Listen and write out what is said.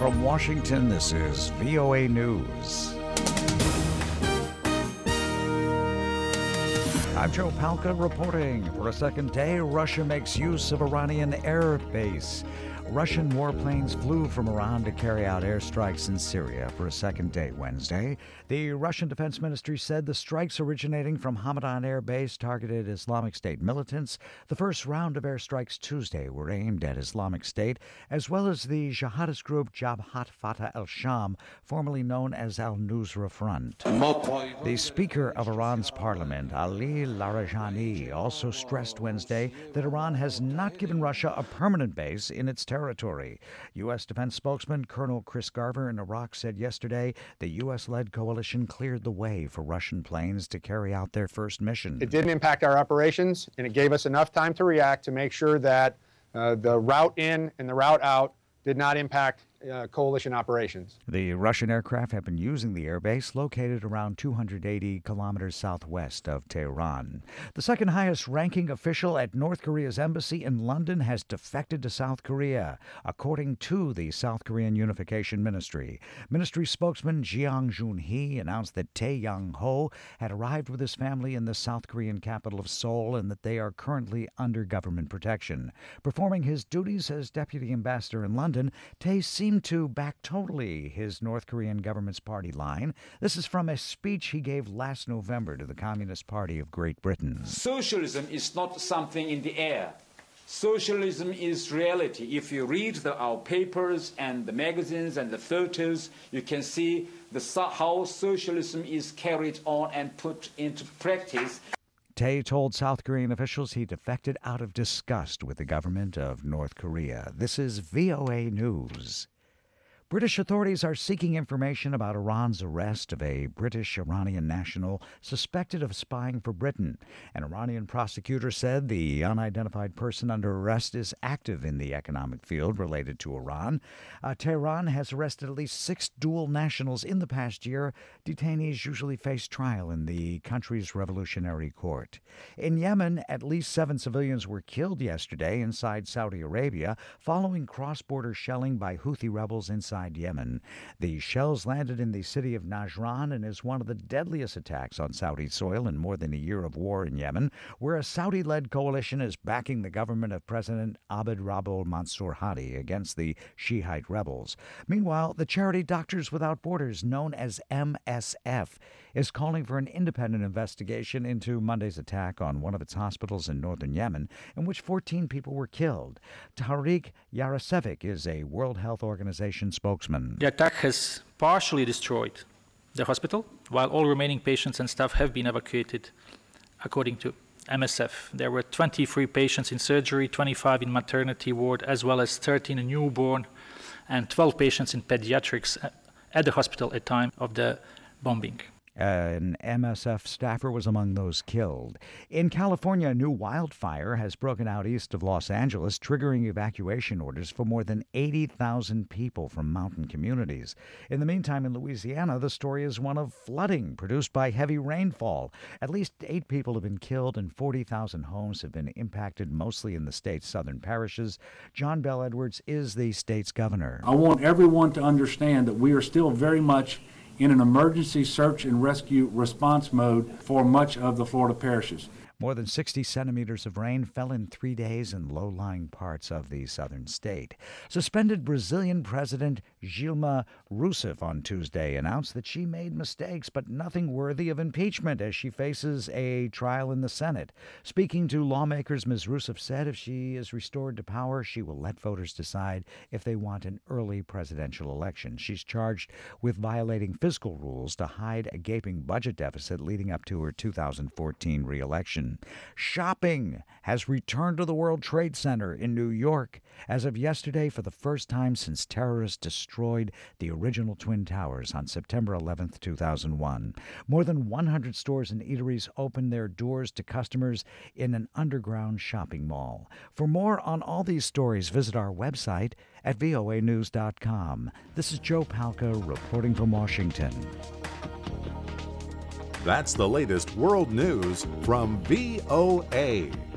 From Washington, this is VOA News. I'm Joe Palca reporting. For a second day, Russia makes use of Iranian air base. Russian warplanes flew from Iran to carry out airstrikes in Syria for a second day Wednesday. The Russian Defense Ministry said the strikes originating from Hamadan Air Base targeted Islamic State militants. The first round of airstrikes Tuesday were aimed at Islamic State, as well as the jihadist group Jabhat Fatah al-Sham, formerly known as al-Nusra Front. The Speaker of Iran's parliament, Ali Larijani, also stressed Wednesday that Iran has not given Russia a permanent base in its territory. U.S. Defense spokesman Colonel Chris Garver in Iraq said yesterday the U.S.-led coalition cleared the way for Russian planes to carry out their first mission. It didn't impact our operations, and it gave us enough time to react to make sure that the route in and the route out did not impact coalition operations. The Russian aircraft have been using the airbase located around 280 kilometers southwest of Tehran. The second highest ranking official at North Korea's embassy in London has defected to South Korea, according to the South Korean Unification Ministry. Ministry spokesman Jeong Joon-hee announced that Tae Young-ho had arrived with his family in the South Korean capital of Seoul and that they are currently under government protection. Performing his duties as deputy ambassador in London, Tae seemed to back totally his North Korean government's party line. This is from a speech he gave last November to the Communist Party of Great Britain. Socialism is not something in the air. Socialism is reality. If you read our papers and the magazines and the photos, you can see how socialism is carried on and put into practice. Tae told South Korean officials he defected out of disgust with the government of North Korea. This is VOA News. British authorities are seeking information about Iran's arrest of a British-Iranian national suspected of spying for Britain. An Iranian prosecutor said the unidentified person under arrest is active in the economic field related to Iran. Tehran has arrested at least 6 dual nationals in the past year. Detainees usually face trial in the country's revolutionary court. In Yemen, at least 7 civilians were killed yesterday inside Saudi Arabia following cross-border shelling by Houthi rebels inside Yemen. The shells landed in the city of Najran and is one of the deadliest attacks on Saudi soil in more than a year of war in Yemen, where a Saudi-led coalition is backing the government of President Abd Rabbo Mansour Hadi against the Shiite rebels. Meanwhile, the charity Doctors Without Borders, known as MSF, is calling for an independent investigation into Monday's attack on one of its hospitals in northern Yemen, in which 14 people were killed. Tariq Yarasevic is a World Health Organization spokesman. The attack has partially destroyed the hospital, while all remaining patients and staff have been evacuated, according to MSF. There were 23 patients in surgery, 25 in maternity ward, as well as 13 in newborn, and 12 patients in pediatrics at the hospital at the time of the bombing. An MSF staffer was among those killed. In California, a new wildfire has broken out east of Los Angeles, triggering evacuation orders for more than 80,000 people from mountain communities. In the meantime, in Louisiana, the story is one of flooding produced by heavy rainfall. At least 8 people have been killed and 40,000 homes have been impacted, mostly in the state's southern parishes. John Bell Edwards is the state's governor. I want everyone to understand that we are still very much in an emergency search and rescue response mode for much of the Florida parishes. More than 60 centimeters of rain fell in 3 days in low-lying parts of the southern state. Suspended Brazilian President Dilma Rousseff on Tuesday announced that she made mistakes, but nothing worthy of impeachment as she faces a trial in the Senate. Speaking to lawmakers, Ms. Rousseff said if she is restored to power, she will let voters decide if they want an early presidential election. She's charged with violating fiscal rules to hide a gaping budget deficit leading up to her 2014 re-election. Shopping has returned to the World Trade Center in New York as of yesterday for the first time since terrorists destroyed the original Twin Towers on September 11, 2001. More than 100 stores and eateries opened their doors to customers in an underground shopping mall. For more on all these stories, visit our website at voanews.com. This is Joe Palca reporting from Washington. That's the latest world news from VOA.